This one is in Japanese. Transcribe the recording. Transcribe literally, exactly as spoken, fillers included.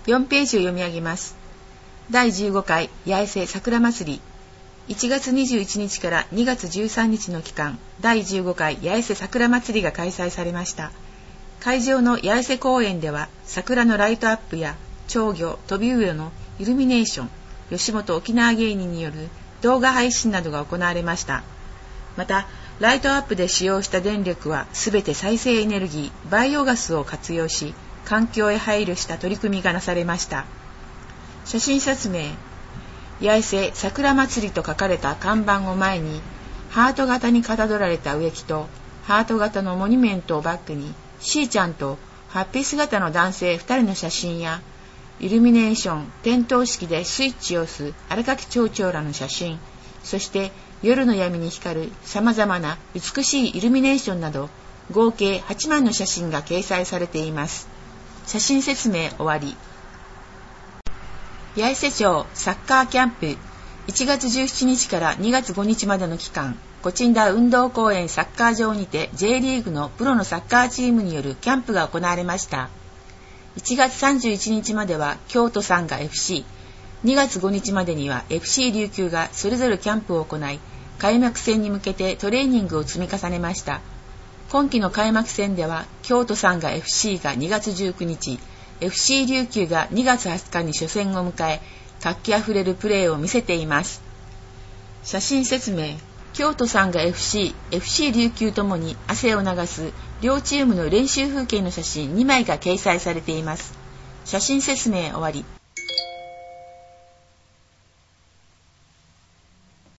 よんページを読み上げます。だいじゅうごかい八重瀬桜まつり、いちがつにじゅういちにちからにがつじゅうさんにちの期間、だいじゅうごかい八重瀬桜まつりが開催されました。会場の八重瀬公園では、桜のライトアップや鳥魚、飛び魚のイルミネーション、吉本沖縄芸人による動画配信などが行われました。また、ライトアップで使用した電力はすべて再生エネルギー、バイオガスを活用し、環境へ配慮した取り組みがなされました。写真説明。八重瀬桜まつりと書かれた看板を前に、ハート型にかたどられた植木と、ハート型のモニュメントをバックに、しーちゃんとハッピー姿の男性ふたりの写真や、イルミネーション、点灯式でスイッチを押す荒垣町長らの写真、そして夜の闇に光る様々な美しいイルミネーションなど、合計はちまいの写真が掲載されています。写真説明終わり。八重瀬町サッカーキャンプ、いちがつじゅうしちにちからにがつごにちまでの期間、コチンダ運動公園サッカー場にて J リーグのプロのサッカーチームによるキャンプが行われました。いちがつさんじゅういちにちまでは京都サンガ エフシー、にがつごにちまでには エフシー 琉球がそれぞれキャンプを行い、開幕戦に向けてトレーニングを積み重ねました。今季の開幕戦では京都サンガ エフシー がにがつじゅうくにち、エフシー 琉球がにがつはつかに初戦を迎え、活気あふれるプレーを見せています。写真説明。京都サンガ エフシー、エフシー 琉球ともに汗を流す両チームの練習風景の写真にまいが掲載されています。写真説明終わり。